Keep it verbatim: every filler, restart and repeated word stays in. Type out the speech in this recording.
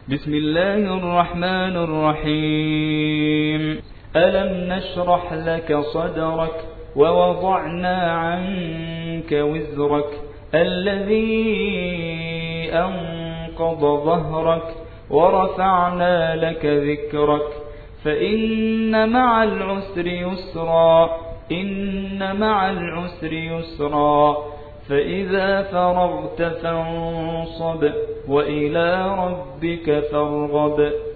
بسم الله الرحمن الرحيم. ألم نشرح لك صدرك ووضعنا عنك وزرك الذي أنقض ظهرك ورفعنا لك ذكرك فإن مع العسر يسرا إن مع العسر يسرا فإذا فرغت فانصب وإلى ربك فارغب.